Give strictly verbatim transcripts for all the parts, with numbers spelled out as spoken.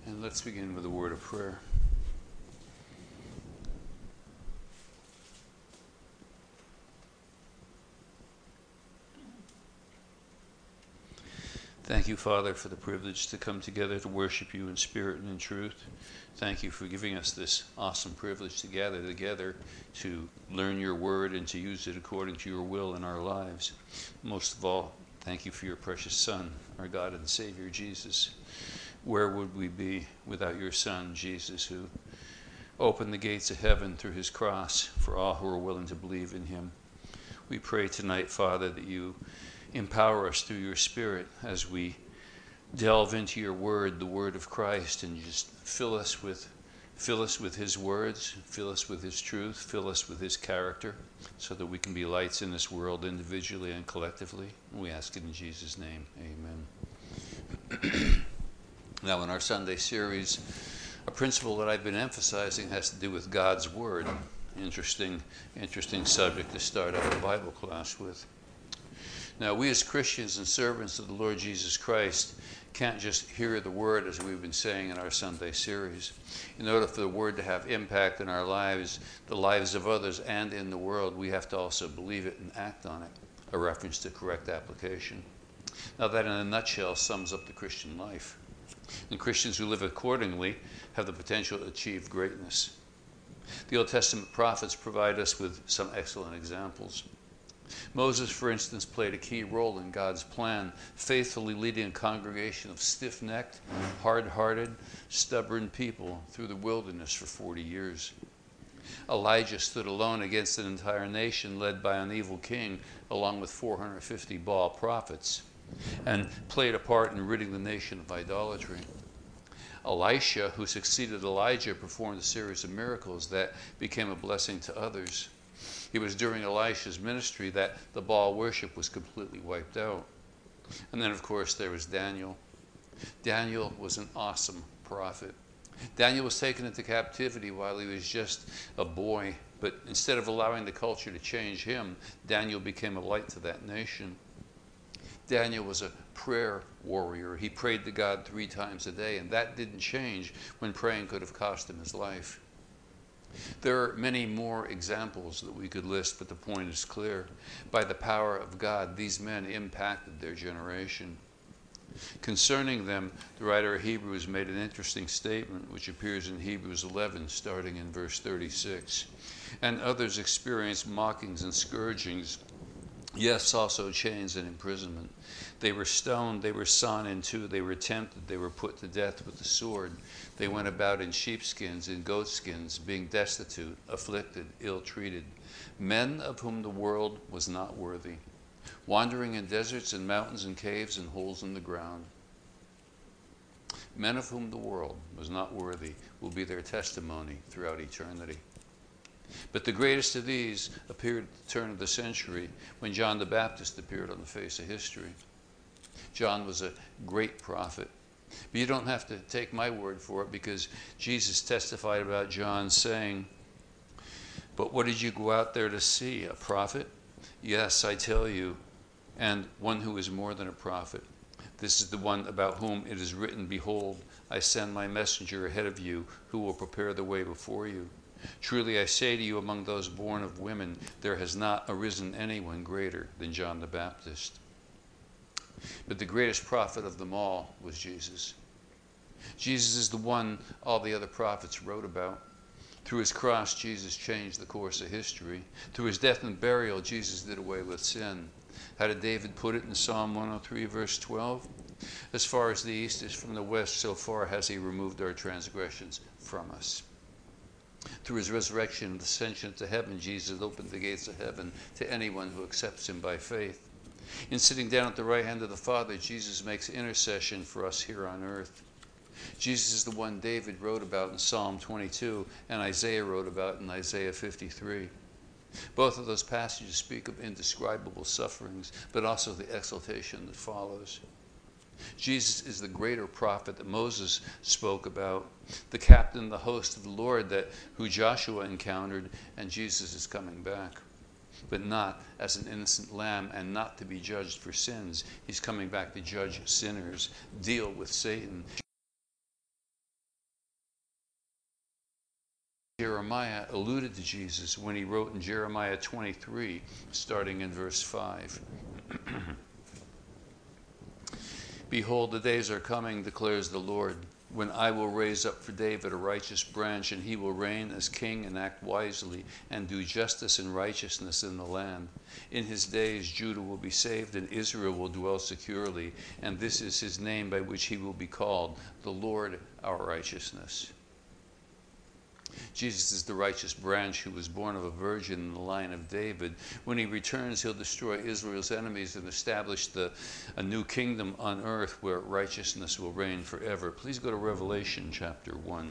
And let's begin with a word of prayer. Thank you, Father, for the privilege to come together to worship you in spirit and in truth. Thank you for giving us this awesome privilege to gather together to learn your word and to use it according to your will in our lives. Most of all, thank you for your precious Son, our God and Savior, Jesus. Where would we be without your Son, Jesus, who opened the gates of heaven through his cross for all who are willing to believe in him? We pray tonight, Father, that you empower us through your Spirit as we delve into your word, the word of Christ, and just fill us with fill us with his words, fill us with his truth, fill us with his character, so that we can be lights in this world individually and collectively. We ask it in Jesus' name. Amen. Now, in our Sunday series, a principle that I've been emphasizing has to do with God's word. Interesting, interesting subject to start out a Bible class with. Now, we as Christians and servants of the Lord Jesus Christ can't just hear the word, as we've been saying in our Sunday series. In order for the word to have impact in our lives, the lives of others, and in the world, we have to also believe it and act on it, a reference to correct application. Now, that in a nutshell sums up the Christian life. And Christians who live accordingly have the potential to achieve greatness. The Old Testament prophets provide us with some excellent examples. Moses, for instance, played a key role in God's plan, faithfully leading a congregation of stiff-necked, hard-hearted, stubborn people through the wilderness for forty years. Elijah stood alone against an entire nation led by an evil king, along with four hundred fifty Baal prophets, and played a part in ridding the nation of idolatry. Elisha, who succeeded Elijah, performed a series of miracles that became a blessing to others. It was during Elisha's ministry that the Baal worship was completely wiped out. And then, of course, there was Daniel. Daniel was an awesome prophet. Daniel was taken into captivity while he was just a boy, but instead of allowing the culture to change him, Daniel became a light to that nation. Daniel was a prayer warrior. He prayed to God three times a day, and that didn't change when praying could have cost him his life. There are many more examples that we could list, but the point is clear. By the power of God, these men impacted their generation. Concerning them, the writer of Hebrews made an interesting statement, which appears in Hebrews eleven, starting in verse thirty-six. And others experienced mockings and scourgings, yes, also chains and imprisonment. They were stoned, they were sawn in two, they were tempted, they were put to death with the sword. They went about in sheepskins, in goatskins, being destitute, afflicted, ill-treated, men of whom the world was not worthy, wandering in deserts and mountains and caves and holes in the ground. Men of whom the world was not worthy will be their testimony throughout eternity. But the greatest of these appeared at the turn of the century when John the Baptist appeared on the face of history. John was a great prophet. But you don't have to take my word for it, because Jesus testified about John saying, "But what did you go out there to see? A prophet? Yes, I tell you, and one who is more than a prophet. This is the one about whom it is written, 'Behold, I send my messenger ahead of you, who will prepare the way before you.' Truly I say to you, among those born of women, there has not arisen anyone greater than John the Baptist." But the greatest prophet of them all was Jesus. Jesus is the one all the other prophets wrote about. Through his cross, Jesus changed the course of history. Through his death and burial, Jesus did away with sin. How did David put it in Psalm one oh three, verse twelve? As far as the east is from the west, so far has he removed our transgressions from us. Through his resurrection and ascension to heaven, Jesus opened the gates of heaven to anyone who accepts him by faith. In sitting down at the right hand of the Father, Jesus makes intercession for us here on earth. Jesus is the one David wrote about in Psalm twenty-two and Isaiah wrote about in Isaiah fifty-three. Both of those passages speak of indescribable sufferings, but also the exaltation that follows. Jesus is the greater prophet that Moses spoke about, the captain, the host of the Lord that who Joshua encountered, and Jesus is coming back. But not as an innocent lamb and not to be judged for sins. He's coming back to judge sinners, deal with Satan. Jeremiah alluded to Jesus when he wrote in Jeremiah twenty-three, starting in verse five. Behold, the days are coming, declares the Lord, when I will raise up for David a righteous branch, and he will reign as king and act wisely and do justice and righteousness in the land. In his days Judah will be saved and Israel will dwell securely, and this is his name by which he will be called, the Lord our righteousness. Jesus is the righteous branch who was born of a virgin in the line of David. When he returns, he'll destroy Israel's enemies and establish the, a new kingdom on earth where righteousness will reign forever. Please go to Revelation chapter one.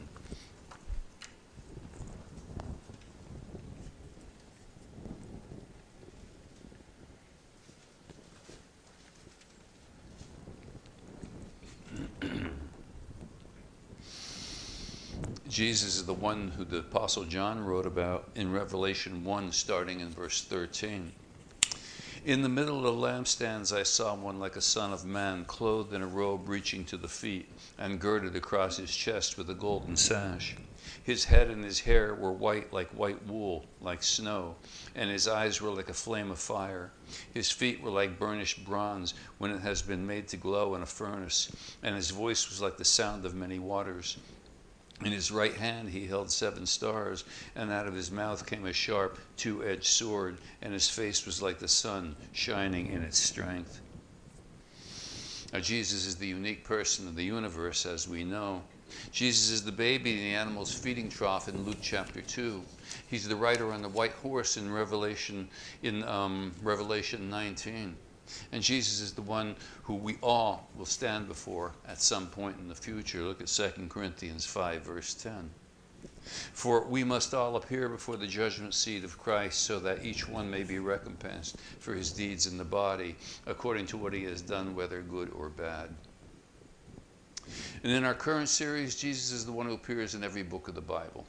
Jesus is the one who the Apostle John wrote about in Revelation one, starting in verse thirteen. In the middle of the lampstands I saw one like a son of man, clothed in a robe reaching to the feet, and girded across his chest with a golden sash. His head and his hair were white like white wool, like snow, and his eyes were like a flame of fire. His feet were like burnished bronze when it has been made to glow in a furnace, and his voice was like the sound of many waters. In his right hand he held seven stars, and out of his mouth came a sharp, two-edged sword, and his face was like the sun, shining in its strength. Now, Jesus is the unique person of the universe, as we know. Jesus is the baby in the animal's feeding trough in Luke chapter two. He's the rider on the white horse in Revelation, in um, Revelation nineteen. And Jesus is the one who we all will stand before at some point in the future. Look at Second Corinthians five, verse ten. For we must all appear before the judgment seat of Christ, so that each one may be recompensed for his deeds in the body, according to what he has done, whether good or bad. And in our current series, Jesus is the one who appears in every book of the Bible.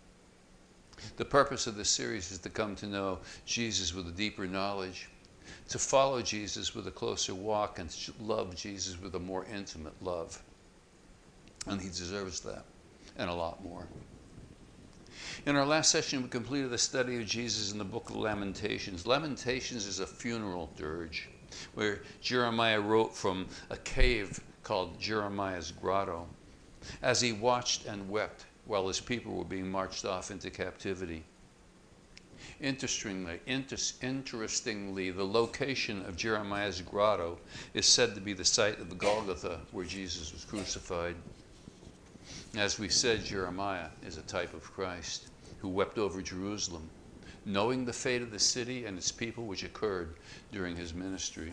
The purpose of this series is to come to know Jesus with a deeper knowledge, to follow Jesus with a closer walk, and to love Jesus with a more intimate love. And he deserves that, and a lot more. In our last session, we completed the study of Jesus in the book of Lamentations. Lamentations is a funeral dirge, where Jeremiah wrote from a cave called Jeremiah's Grotto, as he watched and wept while his people were being marched off into captivity. Interestingly, inter interestingly, the location of Jeremiah's grotto is said to be the site of the Golgotha, where Jesus was crucified. As we said, Jeremiah is a type of Christ, who wept over Jerusalem, knowing the fate of the city and its people which occurred during his ministry.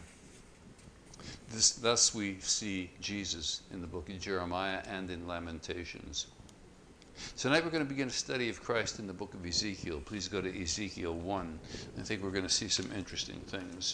This, thus we see Jesus in the book of Jeremiah and in Lamentations. Tonight we're going to begin a study of Christ in the book of Ezekiel. Please go to Ezekiel one. I think we're going to see some interesting things.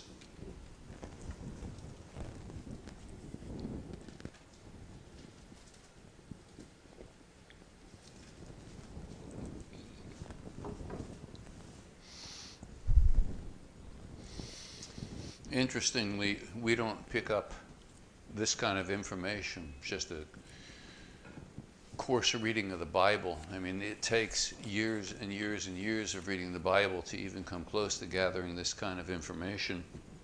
Interestingly, we don't pick up this kind of information, just a course reading of the Bible. I mean, it takes years and years and years of reading the Bible to even come close to gathering this kind of information.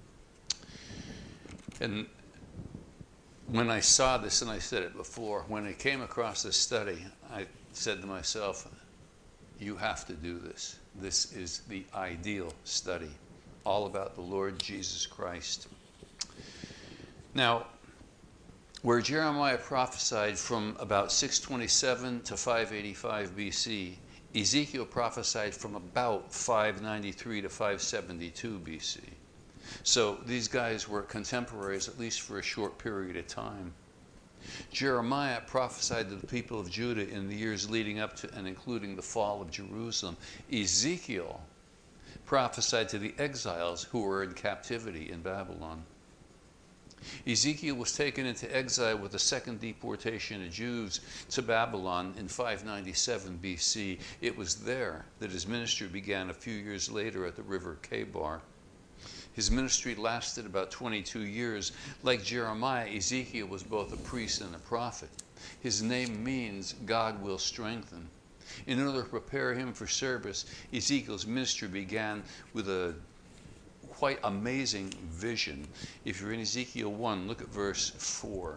And when I saw this, and I said it before, when I came across this study, I said to myself, you have to do this. This is the ideal study, all about the Lord Jesus Christ. Now, where Jeremiah prophesied from about six twenty-seven to five eighty-five B C, Ezekiel prophesied from about five ninety-three to five seventy-two B C. So these guys were contemporaries, at least for a short period of time. Jeremiah prophesied to the people of Judah in the years leading up to and including the fall of Jerusalem. Ezekiel prophesied to the exiles who were in captivity in Babylon. Ezekiel was taken into exile with the second deportation of Jews to Babylon in five ninety-seven B C. It was there that his ministry began a few years later at the river Kebar. His ministry lasted about twenty-two years. Like Jeremiah, Ezekiel was both a priest and a prophet. His name means God will strengthen. In order to prepare him for service, Ezekiel's ministry began with a quite amazing vision. If you're in Ezekiel one, look at verse four.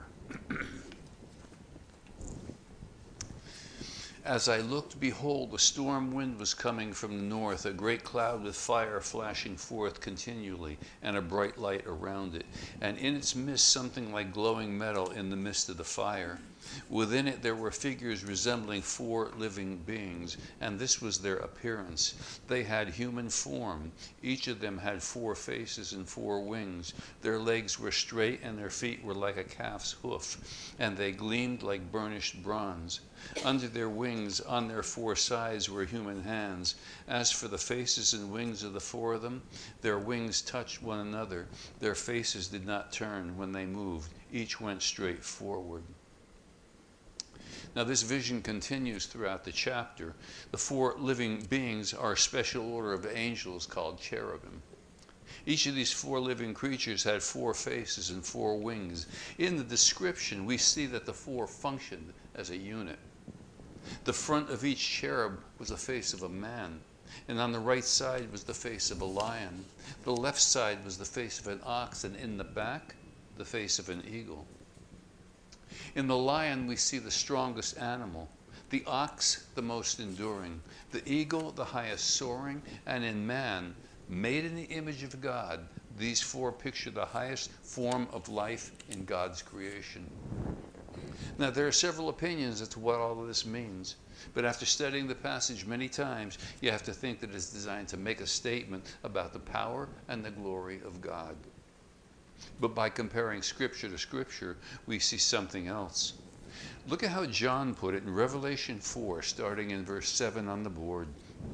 As I looked, behold, a storm wind was coming from the north, a great cloud with fire flashing forth continually, and a bright light around it. And in its midst something like glowing metal in the midst of the fire. Within it there were figures resembling four living beings, and this was their appearance. They had human form. Each of them had four faces and four wings. Their legs were straight, and their feet were like a calf's hoof, and they gleamed like burnished bronze. Under their wings, on their four sides, were human hands. As for the faces and wings of the four of them, their wings touched one another. Their faces did not turn when they moved. Each went straight forward. Now this vision continues throughout the chapter. The four living beings are a special order of angels called cherubim. Each of these four living creatures had four faces and four wings. In the description, we see that the four functioned as a unit. The front of each cherub was the face of a man, and on the right side was the face of a lion. The left side was the face of an ox, and in the back, the face of an eagle. In the lion, we see the strongest animal, the ox, the most enduring, the eagle, the highest soaring, and in man, made in the image of God, these four picture the highest form of life in God's creation. Now, there are several opinions as to what all of this means, but after studying the passage many times, you have to think that it's designed to make a statement about the power and the glory of God. But by comparing Scripture to Scripture, we see something else. Look at how John put it in Revelation four, starting in verse seven on the board.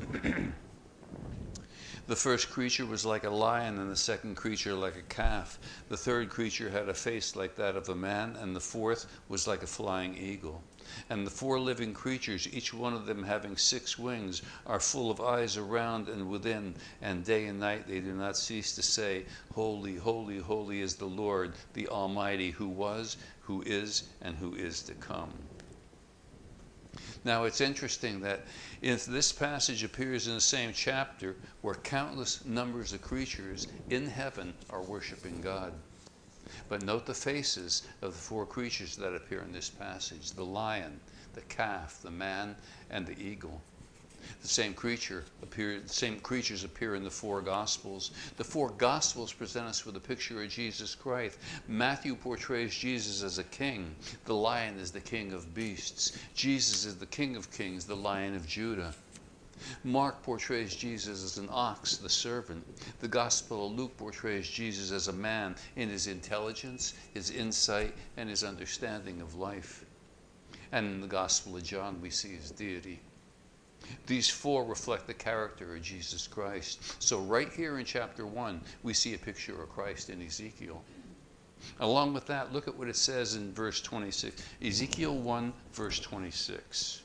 The first creature was like a lion, and the second creature like a calf. The third creature had a face like that of a man, and the fourth was like a flying eagle. And the four living creatures, each one of them having six wings, are full of eyes around and within, and day and night they do not cease to say, Holy, holy, holy is the Lord, the Almighty, who was, who is, and who is to come. Now, it's interesting that if this passage appears in the same chapter where countless numbers of creatures in heaven are worshiping God. But note the faces of the four creatures that appear in this passage: the lion, the calf, the man, and the eagle. The same creature appear, the same creatures appear in the four Gospels. The four Gospels present us with a picture of Jesus Christ. Matthew portrays Jesus as a king. The lion is the king of beasts. Jesus is the King of kings, the Lion of Judah. Mark portrays Jesus as an ox, the servant. The Gospel of Luke portrays Jesus as a man in his intelligence, his insight, and his understanding of life. And in the Gospel of John, we see his deity. These four reflect the character of Jesus Christ. So right here in chapter one, we see a picture of Christ in Ezekiel. Along with that, look at what it says in verse twenty-six. Ezekiel one, verse twenty-six.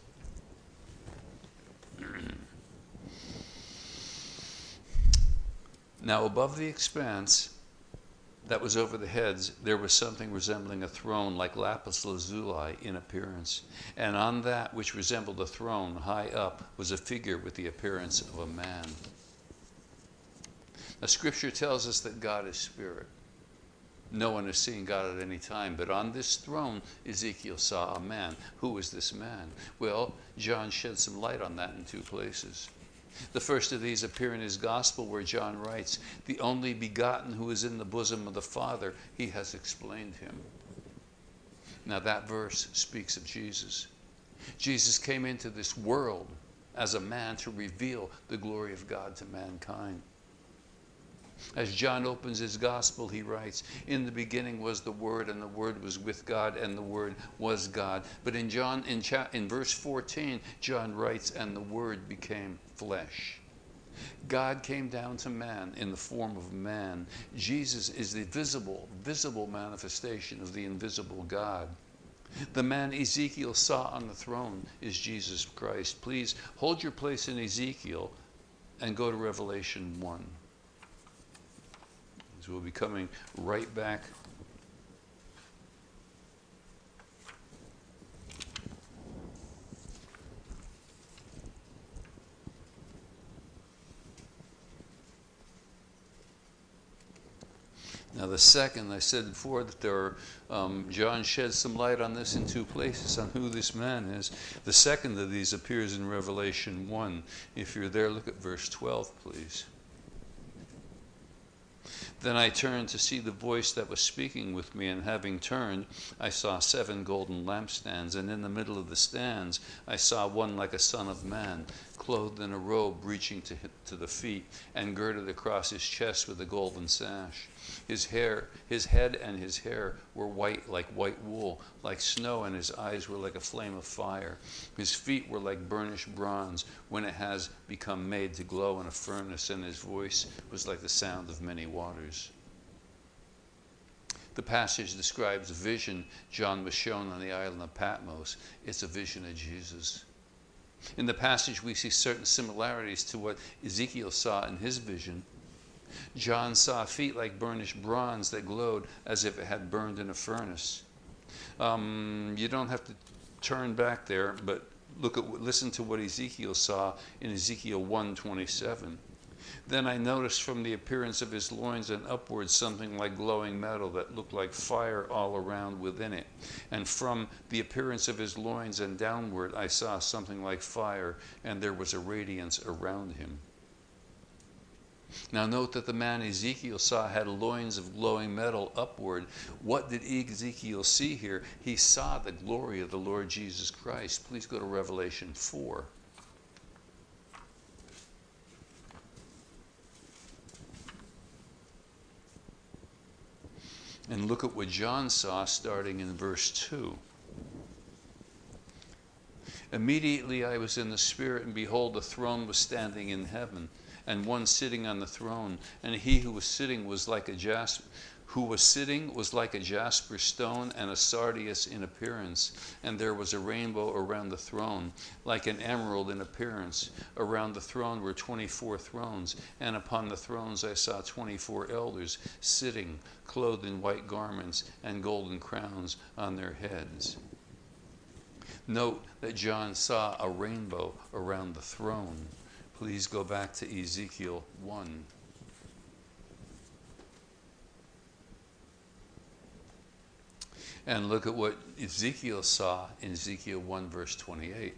Now above the expanse that was over the heads, there was something resembling a throne, like lapis lazuli in appearance. And on that which resembled a throne, high up, was a figure with the appearance of a man. Now, Scripture tells us that God is spirit. No one has seen God at any time, but on this throne, Ezekiel saw a man. Who is this man? Well, John shed some light on that in two places. The first of these appear in his gospel, where John writes, the only begotten who is in the bosom of the Father, he has explained him. Now that verse speaks of Jesus. Jesus came into this world as a man to reveal the glory of God to mankind. As John opens his gospel, he writes, in the beginning was the Word, and the Word was with God, and the Word was God. But in John, in, cha- in verse fourteen, John writes, and the Word became flesh. God came down to man in the form of man. Jesus is the visible, visible manifestation of the invisible God. The man Ezekiel saw on the throne is Jesus Christ. Please hold your place in Ezekiel and go to Revelation one. We'll be coming right back. Now, the second, I said before that there are, um, John sheds some light on this in two places on who this man is. The second of these appears in Revelation one. If you're there, look at verse twelve, please. Then I turned to see the voice that was speaking with me, and having turned, I saw seven golden lampstands, and in the middle of the stands I saw one like a son of man, clothed in a robe reaching to, to the feet, and girded across his chest with a golden sash. His hair, his head and his hair were white like white wool, like snow, and his eyes were like a flame of fire. His feet were like burnished bronze when it has become made to glow in a furnace, and his voice was like the sound of many waters. The passage describes a vision John was shown on the island of Patmos. It's a vision of Jesus. In the passage, we see certain similarities to what Ezekiel saw in his vision. John saw feet like burnished bronze that glowed as if it had burned in a furnace. Um, you don't have to turn back there, but look at, listen to what Ezekiel saw in Ezekiel one twenty-seven. Then I noticed from the appearance of his loins and upwards something like glowing metal that looked like fire all around within it. And from the appearance of his loins and downward I saw something like fire, and there was a radiance around him. Now note that the man Ezekiel saw had loins of glowing metal upward. What did Ezekiel see here? He saw the glory of the Lord Jesus Christ. Please go to Revelation four. And look at what John saw starting in verse two. Immediately I was in the Spirit, and behold, a throne was standing in heaven, and one sitting on the throne, and he who was sitting was like a jasper, who was sitting was like a jasper stone and a sardius in appearance, and there was a rainbow around the throne, like an emerald in appearance. Around the throne were twenty-four thrones, and upon the thrones I saw twenty-four elders sitting, clothed in white garments and golden crowns on their heads. Note that John saw a rainbow around the throne. Please go back to Ezekiel one. And look at what Ezekiel saw in Ezekiel one verse twenty-eight.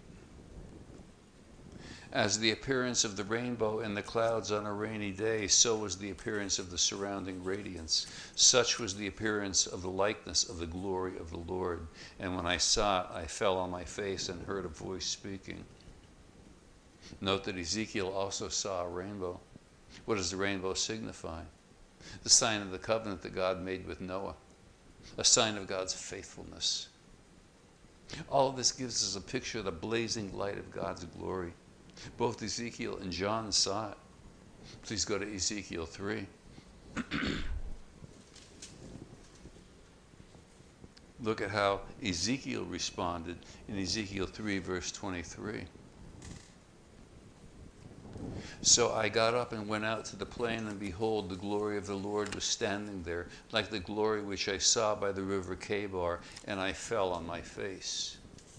As the appearance of the rainbow in the clouds on a rainy day, so was the appearance of the surrounding radiance. Such was the appearance of the likeness of the glory of the Lord. And when I saw it, I fell on my face and heard a voice speaking. Note that Ezekiel also saw a rainbow. What does the rainbow signify? The sign of the covenant that God made with Noah. A sign of God's faithfulness. All of this gives us a picture of the blazing light of God's glory. Both Ezekiel and John saw it. Please go to Ezekiel three. Look at how Ezekiel responded in Ezekiel three verse twenty-three. So I got up and went out to the plain, and behold, the glory of the Lord was standing there, like the glory which I saw by the river Chebar, and I fell on my face.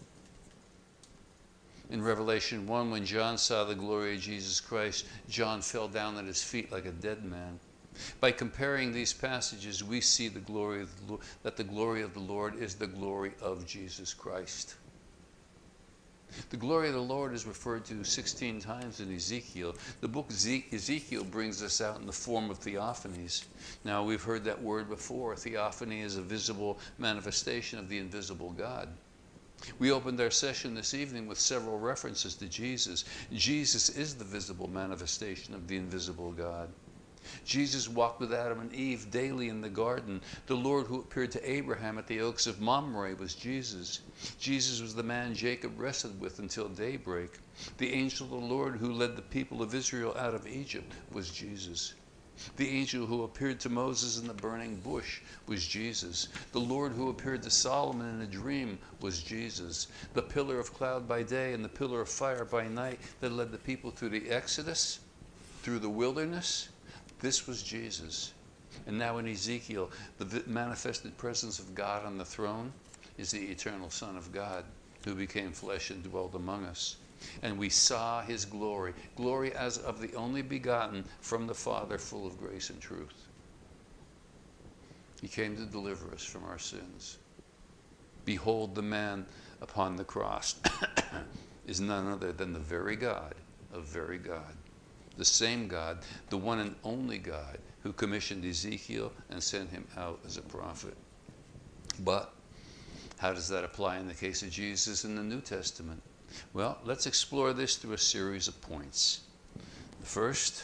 In Revelation one, when John saw the glory of Jesus Christ, John fell down at his feet like a dead man. By comparing these passages, we see the glory of the, that the glory of the Lord is the glory of Jesus Christ. The glory of the Lord is referred to sixteen times in Ezekiel. The book Ezekiel brings us out in the form of theophanies. Now, we've heard that word before. Theophany is a visible manifestation of the invisible God. We opened our session this evening with several references to Jesus. Jesus is the visible manifestation of the invisible God. Jesus walked with Adam and Eve daily in the garden. The Lord who appeared to Abraham at the oaks of Mamre was Jesus. Jesus was the man Jacob wrestled with until daybreak. The angel of the Lord who led the people of Israel out of Egypt was Jesus. The angel who appeared to Moses in the burning bush was Jesus. The Lord who appeared to Solomon in a dream was Jesus. The pillar of cloud by day and the pillar of fire by night that led the people through the Exodus, through the wilderness, this was Jesus. And now in Ezekiel, the manifested presence of God on the throne is the eternal Son of God who became flesh and dwelled among us. And we saw his glory, glory as of the only begotten from the Father, full of grace and truth. He came to deliver us from our sins. Behold, the man upon the cross is none other than the very God of very God. The same God, the one and only God who commissioned Ezekiel and sent him out as a prophet. But how does that apply in the case of Jesus in the New Testament? Well, let's explore this through a series of points. The first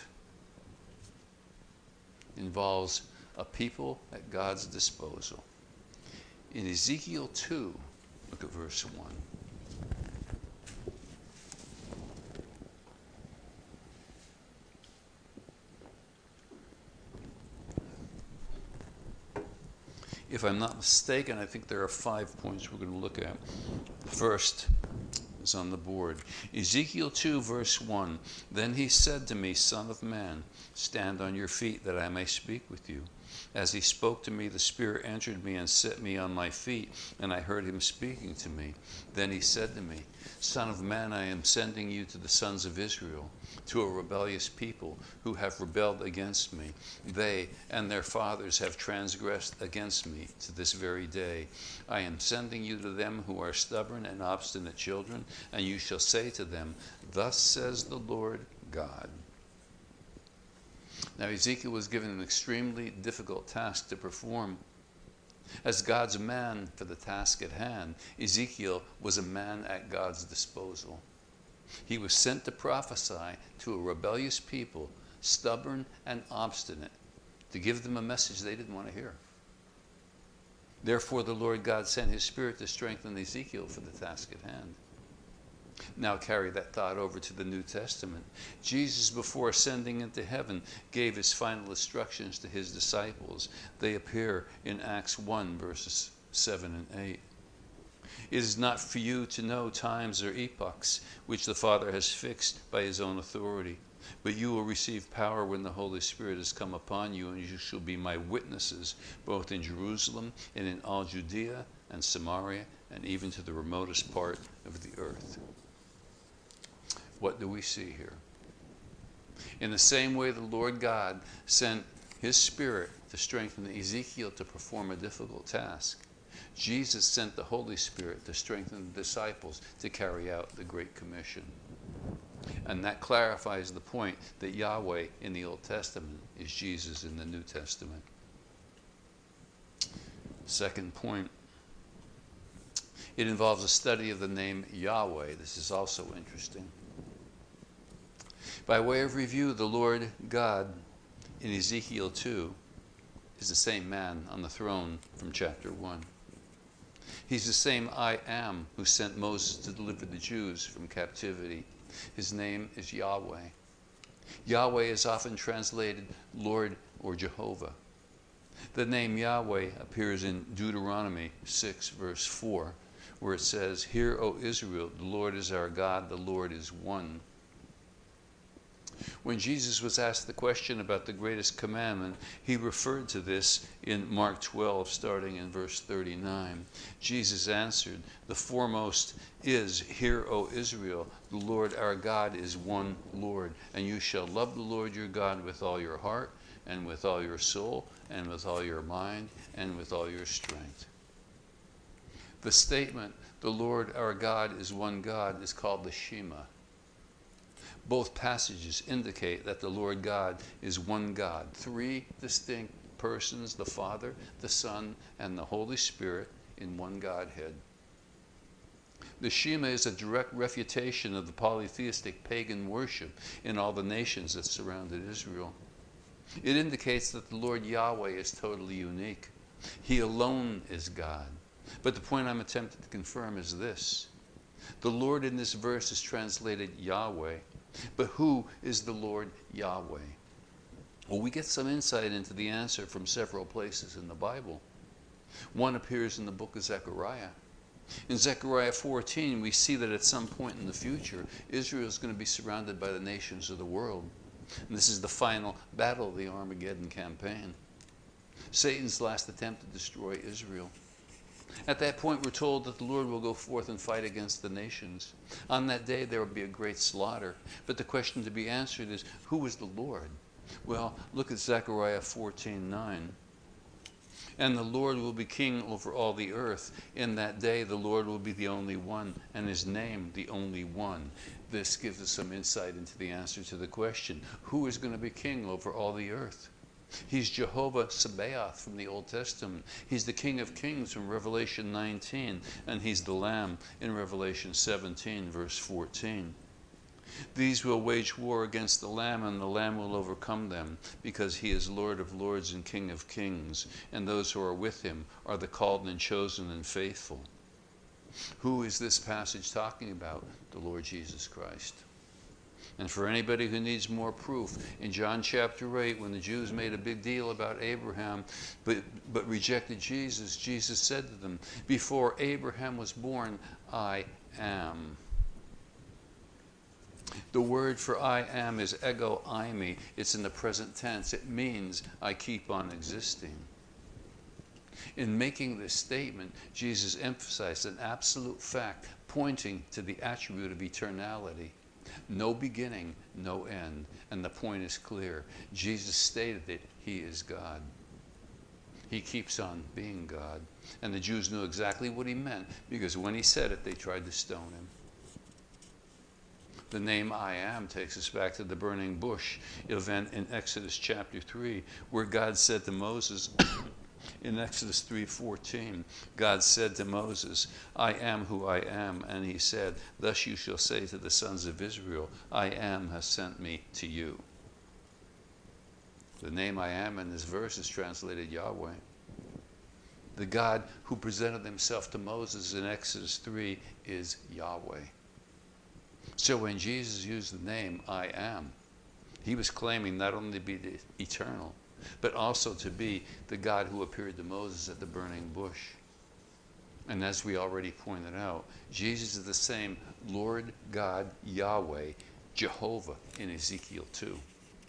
involves a people at God's disposal. In Ezekiel two, look at verse one. If I'm not mistaken, I think there are five points we're going to look at. The first is on the board. Ezekiel two, verse one. Then he said to me, Son of man, stand on your feet that I may speak with you. As he spoke to me, the Spirit entered me and set me on my feet, and I heard him speaking to me. Then he said to me, Son of man, I am sending you to the sons of Israel, to a rebellious people who have rebelled against me. They and their fathers have transgressed against me to this very day. I am sending you to them who are stubborn and obstinate children, and you shall say to them, Thus says the Lord God. Now Ezekiel was given an extremely difficult task to perform. As God's man for the task at hand, Ezekiel was a man at God's disposal. He was sent to prophesy to a rebellious people, stubborn and obstinate, to give them a message they didn't want to hear. Therefore, the Lord God sent his Spirit to strengthen Ezekiel for the task at hand. Now carry that thought over to the New Testament. Jesus, before ascending into heaven, gave his final instructions to his disciples. They appear in Acts one, verses seven and eight. It is not for you to know times or epochs which the Father has fixed by his own authority, but you will receive power when the Holy Spirit has come upon you, and you shall be my witnesses, both in Jerusalem and in all Judea and Samaria, and even to the remotest part of the earth. What do we see here? In the same way the Lord God sent his Spirit to strengthen Ezekiel to perform a difficult task, Jesus sent the Holy Spirit to strengthen the disciples to carry out the Great Commission. And that clarifies the point that Yahweh in the Old Testament is Jesus in the New Testament. Second point, it involves a study of the name Yahweh. This is also interesting. By way of review, the Lord God in Ezekiel two is the same man on the throne from chapter one. He's the same I am who sent Moses to deliver the Jews from captivity. His name is Yahweh. Yahweh is often translated Lord or Jehovah. The name Yahweh appears in Deuteronomy six, verse four, where it says, Hear, O Israel, the Lord is our God, the Lord is one. When Jesus was asked the question about the greatest commandment, he referred to this in Mark twelve, starting in verse thirty-nine. Jesus answered, The foremost is, Hear, O Israel, the Lord our God is one Lord, and you shall love the Lord your God with all your heart, and with all your soul, and with all your mind, and with all your strength. The statement, the Lord our God is one God, is called the Shema. Both passages indicate that the Lord God is one God, three distinct persons, the Father, the Son, and the Holy Spirit in one Godhead. The Shema is a direct refutation of the polytheistic pagan worship in all the nations that surrounded Israel. It indicates that the Lord Yahweh is totally unique. He alone is God. But the point I'm attempting to confirm is this. The Lord in this verse is translated Yahweh. But who is the Lord Yahweh? Well, we get some insight into the answer from several places in the Bible. One appears in the book of Zechariah. In Zechariah fourteen, we see that at some point in the future, Israel is going to be surrounded by the nations of the world. And this is the final battle of the Armageddon campaign. Satan's last attempt to destroy Israel. At that point, we're told that the Lord will go forth and fight against the nations. On that day, there will be a great slaughter. But the question to be answered is, who is the Lord? Well, look at Zechariah fourteen nine. And the Lord will be king over all the earth. In that day, the Lord will be the only one, and his name the only one. This gives us some insight into the answer to the question, who is going to be king over all the earth? He's Jehovah Sabaoth from the Old Testament. He's the King of Kings from Revelation nineteen, and he's the Lamb in Revelation seventeen, verse fourteen. These will wage war against the Lamb, and the Lamb will overcome them, because he is Lord of lords and King of kings, and those who are with him are the called and chosen and faithful. Who is this passage talking about? The Lord Jesus Christ. And for anybody who needs more proof, in John chapter eight, when the Jews made a big deal about Abraham, but, but rejected Jesus, Jesus said to them, before Abraham was born, I am. The word for I am is ego eimi. It's in the present tense. It means I keep on existing. In making this statement, Jesus emphasized an absolute fact pointing to the attribute of eternality. No beginning, no end. And the point is clear. Jesus stated that he is God. He keeps on being God. And the Jews knew exactly what he meant, because when he said it, they tried to stone him. The name I am takes us back to the burning bush event in Exodus chapter three, where God said to Moses, in Exodus three fourteen, God said to Moses, I am who I am. And he said, thus you shall say to the sons of Israel, I am has sent me to you. The name I am in this verse is translated Yahweh. The God who presented himself to Moses in Exodus three is Yahweh. So when Jesus used the name I am, he was claiming not only to be the eternal, but also to be the God who appeared to Moses at the burning bush. And as we already pointed out, Jesus is the same Lord God Yahweh, Jehovah, in Ezekiel two.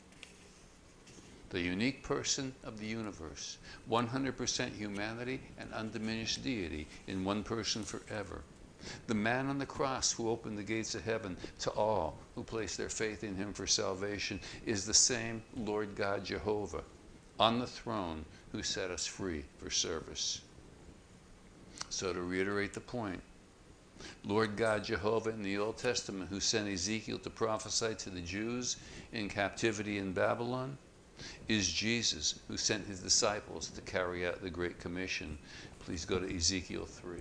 The unique person of the universe, one hundred percent humanity and undiminished deity in one person forever. The man on the cross who opened the gates of heaven to all who place their faith in him for salvation is the same Lord God Jehovah on the throne who set us free for service. So to reiterate the point, Lord God Jehovah in the Old Testament who sent Ezekiel to prophesy to the Jews in captivity in Babylon is Jesus who sent his disciples to carry out the Great Commission. Please go to Ezekiel three.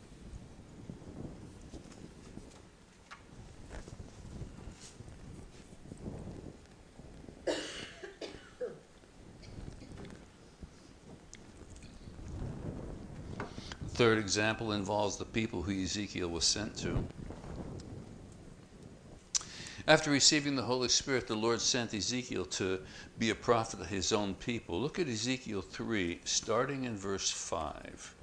Third example involves the people who Ezekiel was sent to. After receiving the Holy Spirit, the Lord sent Ezekiel to be a prophet of his own people. Look at Ezekiel three, starting in verse five.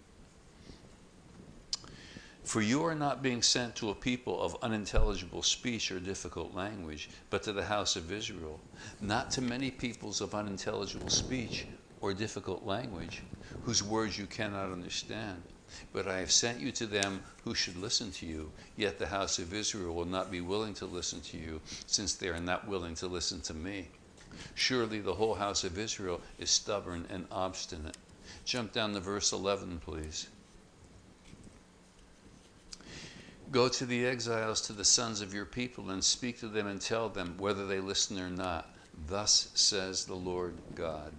For you are not being sent to a people of unintelligible speech or difficult language, but to the house of Israel, not to many peoples of unintelligible speech or difficult language, whose words you cannot understand. But I have sent you to them who should listen to you, yet the house of Israel will not be willing to listen to you, since they are not willing to listen to me. Surely the whole house of Israel is stubborn and obstinate. Jump down to verse eleven, please. Go to the exiles, to the sons of your people, and speak to them and tell them whether they listen or not. Thus says the Lord God.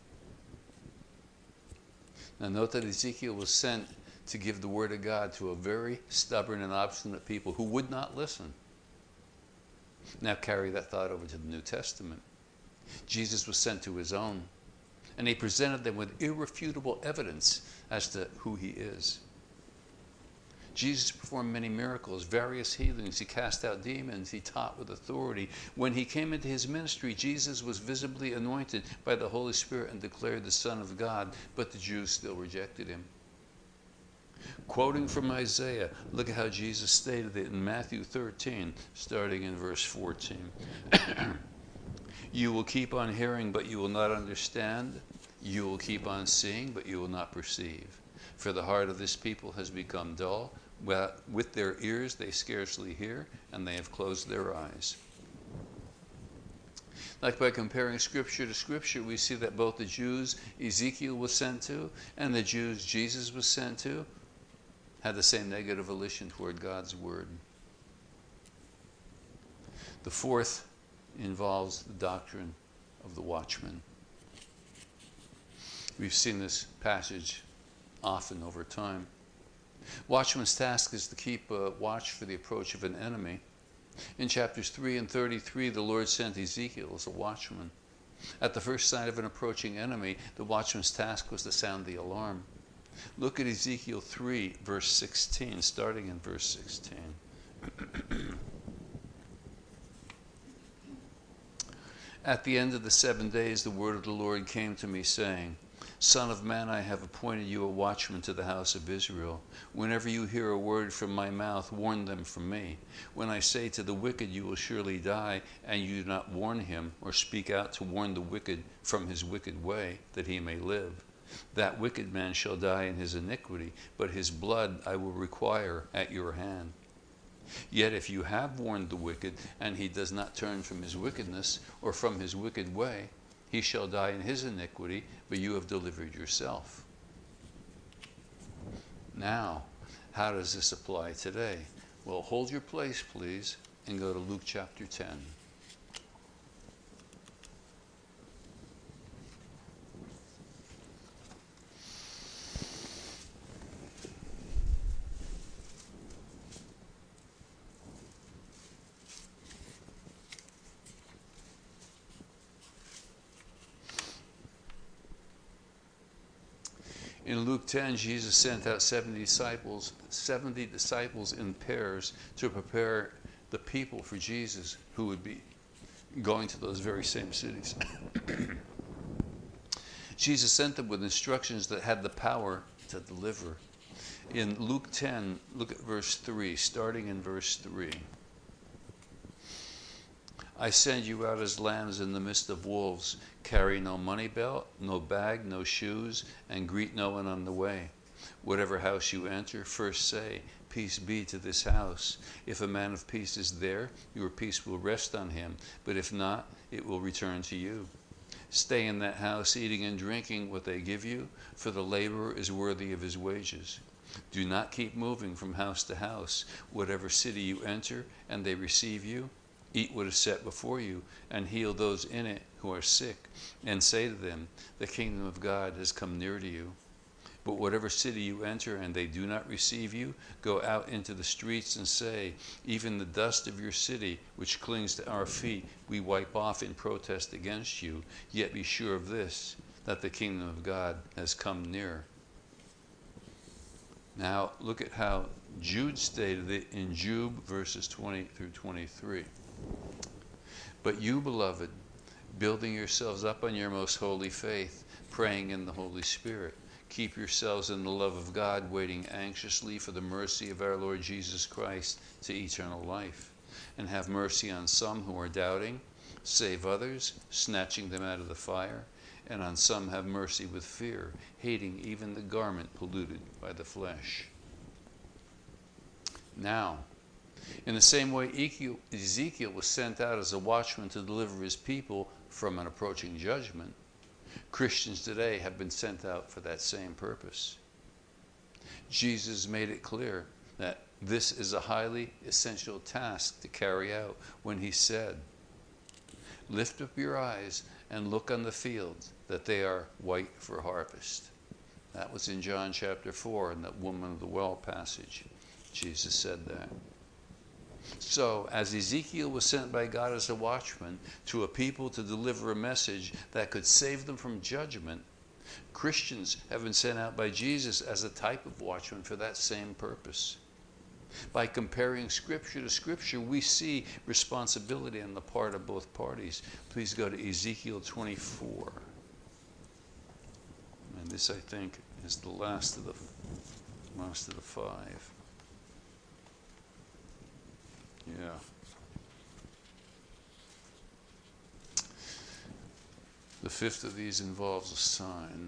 Now note that Ezekiel was sent to give the word of God to a very stubborn and obstinate people who would not listen. Now carry that thought over to the New Testament. Jesus was sent to his own, and he presented them with irrefutable evidence as to who he is. Jesus performed many miracles, various healings. He cast out demons. He taught with authority. When he came into his ministry, Jesus was visibly anointed by the Holy Spirit and declared the Son of God, but the Jews still rejected him. Quoting from Isaiah, look at how Jesus stated it in Matthew thirteen, starting in verse fourteen. You will keep on hearing, but you will not understand. You will keep on seeing, but you will not perceive. For the heart of this people has become dull. With their ears they scarcely hear, and they have closed their eyes. Like by comparing scripture to scripture, we see that both the Jews Ezekiel was sent to and the Jews Jesus was sent to had the same negative volition toward God's word. The fourth involves the doctrine of the watchman. We've seen this passage often over time. Watchman's task is to keep a watch for the approach of an enemy. In chapters three and thirty-three, the Lord sent Ezekiel as a watchman. At the first sign of an approaching enemy, the watchman's task was to sound the alarm. Look at Ezekiel three, verse sixteen, starting in verse sixteen. At the end of the seven days, the word of the Lord came to me, saying, Son of man, I have appointed you a watchman to the house of Israel. Whenever you hear a word from my mouth, warn them from me. When I say to the wicked, you will surely die, and you do not warn him, or speak out to warn the wicked from his wicked way, that he may live, that wicked man shall die in his iniquity, but his blood I will require at your hand. Yet if you have warned the wicked, and he does not turn from his wickedness, or from his wicked way, he shall die in his iniquity, but you have delivered yourself. Now, how does this apply today? Well, hold your place, please, and go to Luke chapter ten. In Luke ten, Jesus sent out seventy disciples, seventy disciples in pairs to prepare the people for Jesus, who would be going to those very same cities. Jesus sent them with instructions that had the power to deliver. In Luke ten, look at verse three, starting in verse three. I send you out as lambs in the midst of wolves. Carry no money belt, no bag, no shoes, and greet no one on the way. Whatever house you enter, first say, Peace be to this house. If a man of peace is there, your peace will rest on him, but if not, it will return to you. Stay in that house, eating and drinking what they give you, for the laborer is worthy of his wages. Do not keep moving from house to house. Whatever city you enter, and they receive you, eat what is set before you, and heal those in it who are sick, and say to them, the kingdom of God has come near to you. But whatever city you enter, and they do not receive you, go out into the streets and say, even the dust of your city, which clings to our feet, we wipe off in protest against you. Yet be sure of this, that the kingdom of God has come near. Now, look at how Jude stated it in Jude verses twenty through twenty-three. But you, beloved, building yourselves up on your most holy faith, praying in the Holy Spirit, keep yourselves in the love of God, waiting anxiously for the mercy of our Lord Jesus Christ to eternal life. And have mercy on some who are doubting, save others, snatching them out of the fire, and on some have mercy with fear, hating even the garment polluted by the flesh. Now, in the same way Ezekiel was sent out as a watchman to deliver his people from an approaching judgment, Christians today have been sent out for that same purpose. Jesus made it clear that this is a highly essential task to carry out when he said, lift up your eyes and look on the fields, that they are white for harvest. That was in John chapter four in that woman of the well passage. Jesus said that. So, as Ezekiel was sent by God as a watchman to a people to deliver a message that could save them from judgment, Christians have been sent out by Jesus as a type of watchman for that same purpose. By comparing Scripture to Scripture, we see responsibility on the part of both parties. Please go to Ezekiel twenty-four. And this, I think, is the last of the, last of the five. Yeah. The fifth of these involves a sign.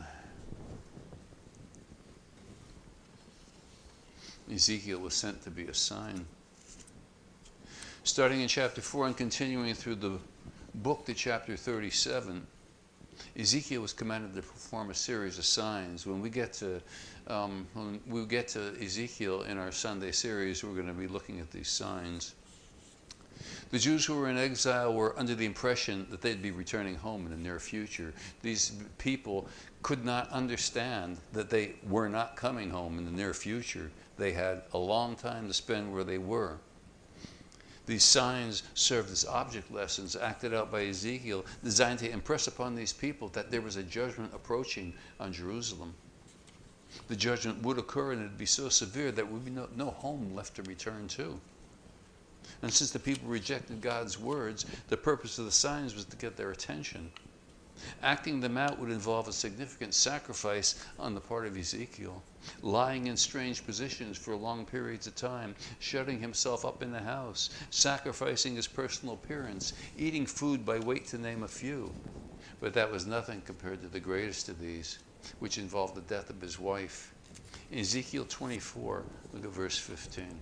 Ezekiel was sent to be a sign. Starting in chapter four and continuing through the book to chapter thirty-seven, Ezekiel was commanded to perform a series of signs. When we get to um, when we get to Ezekiel in our Sunday series, we're going to be looking at these signs. The Jews who were in exile were under the impression that they'd be returning home in the near future. These people could not understand that they were not coming home in the near future. They had a long time to spend where they were. These signs served as object lessons acted out by Ezekiel, designed to impress upon these people that there was a judgment approaching on Jerusalem. The judgment would occur, and it would be so severe that there would be no, no home left to return to. And since the people rejected God's words, the purpose of the signs was to get their attention. Acting them out would involve a significant sacrifice on the part of Ezekiel, lying in strange positions for long periods of time, shutting himself up in the house, sacrificing his personal appearance, eating food by weight, to name a few. But that was nothing compared to the greatest of these, which involved the death of his wife. In Ezekiel twenty-four, look at verse fifteen.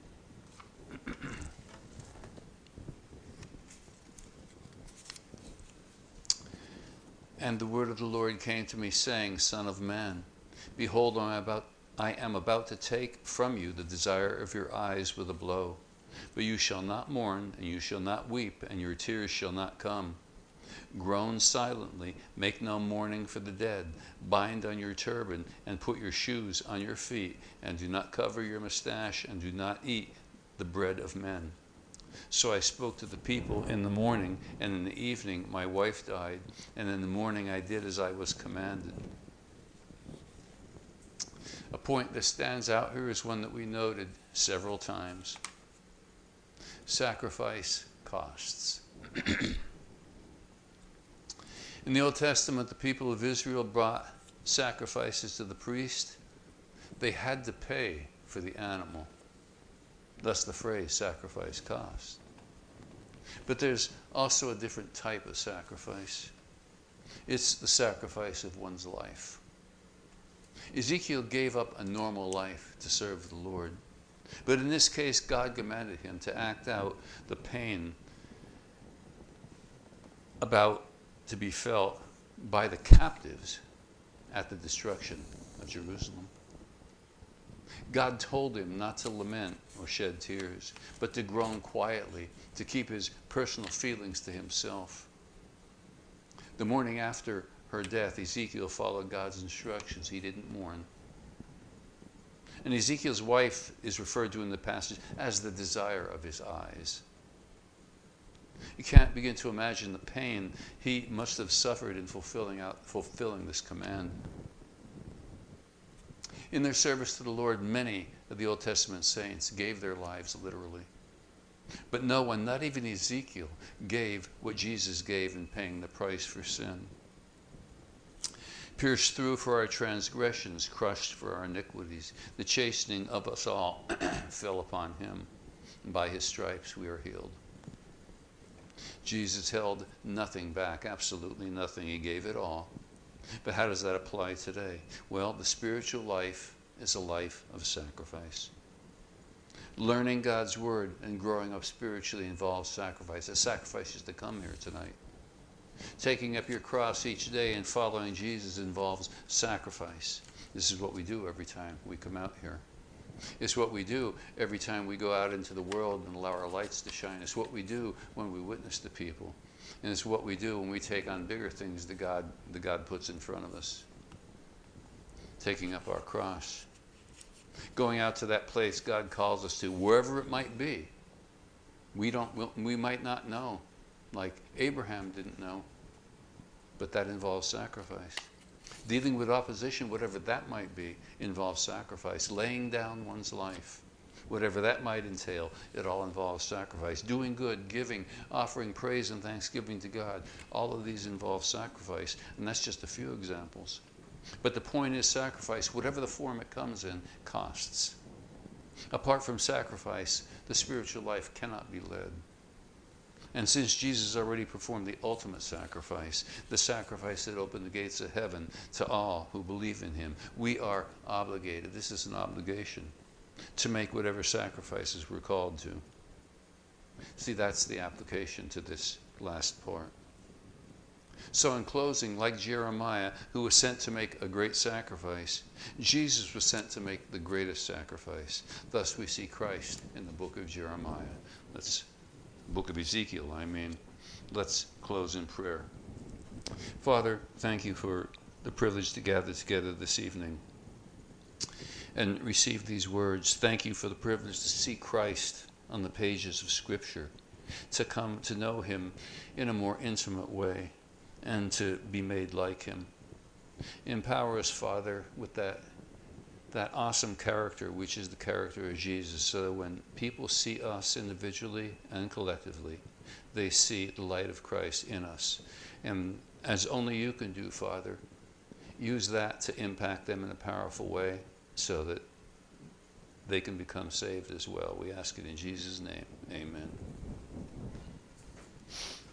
And the word of the Lord came to me, saying, Son of man, behold, I am about, I am about to take from you the desire of your eyes with a blow. But you shall not mourn, and you shall not weep, and your tears shall not come. Groan silently, make no mourning for the dead. Bind on your turban, and put your shoes on your feet, and do not cover your mustache, and do not eat the bread of men. So I spoke to the people in the morning, and in the evening my wife died, and in the morning I did as I was commanded. A point that stands out here is one that we noted several times. Sacrifice costs. In the Old Testament, the people of Israel brought sacrifices to the priest. They had to pay for the animal. Thus the phrase, sacrifice cost. But there's also a different type of sacrifice. It's the sacrifice of one's life. Ezekiel gave up a normal life to serve the Lord. But in this case, God commanded him to act out the pain about to be felt by the captives at the destruction of Jerusalem. God told him not to lament or shed tears, but to groan quietly, to keep his personal feelings to himself. The morning after her death, Ezekiel followed God's instructions. He didn't mourn. And Ezekiel's wife is referred to in the passage as the desire of his eyes. You can't begin to imagine the pain he must have suffered in fulfilling out, fulfilling this command. In their service to the Lord, many of the Old Testament saints gave their lives literally. But no one, not even Ezekiel, gave what Jesus gave in paying the price for sin. Pierced through for our transgressions, crushed for our iniquities, the chastening of us all fell upon him, and by his stripes we are healed. Jesus held nothing back, absolutely nothing. He gave it all. But how does that apply today? Well, the spiritual life is a life of sacrifice. Learning God's word and growing up spiritually involves sacrifice. A sacrifice is to come here tonight. Taking up your cross each day and following Jesus involves sacrifice. This is what we do every time we come out here. It's what we do every time we go out into the world and allow our lights to shine. It's what we do when we witness to people. And it's what we do when we take on bigger things that God, that God puts in front of us. Taking up our cross. Going out to that place God calls us to, wherever it might be. We, don't, we might not know, like Abraham didn't know, but that involves sacrifice. Dealing with opposition, whatever that might be, involves sacrifice. Laying down one's life, whatever that might entail, it all involves sacrifice. Doing good, giving, offering praise and thanksgiving to God, all of these involve sacrifice. And that's just a few examples. But the point is, sacrifice, whatever the form it comes in, costs. Apart from sacrifice, the spiritual life cannot be led. And since Jesus already performed the ultimate sacrifice, the sacrifice that opened the gates of heaven to all who believe in him, we are obligated, this is an obligation, to make whatever sacrifices we're called to. See, that's the application to this last part. So in closing, like Jeremiah, who was sent to make a great sacrifice, Jesus was sent to make the greatest sacrifice. Thus we see Christ in the book of Jeremiah. Let's, book of Ezekiel, I mean. Let's close in prayer. Father, thank you for the privilege to gather together this evening and receive these words. Thank you for the privilege to see Christ on the pages of Scripture, to come to know him in a more intimate way, and to be made like him. Empower us, Father, with that, that awesome character, which is the character of Jesus, so that when people see us individually and collectively, they see the light of Christ in us. And as only you can do, Father, use that to impact them in a powerful way so that they can become saved as well. We ask it in Jesus' name. Amen.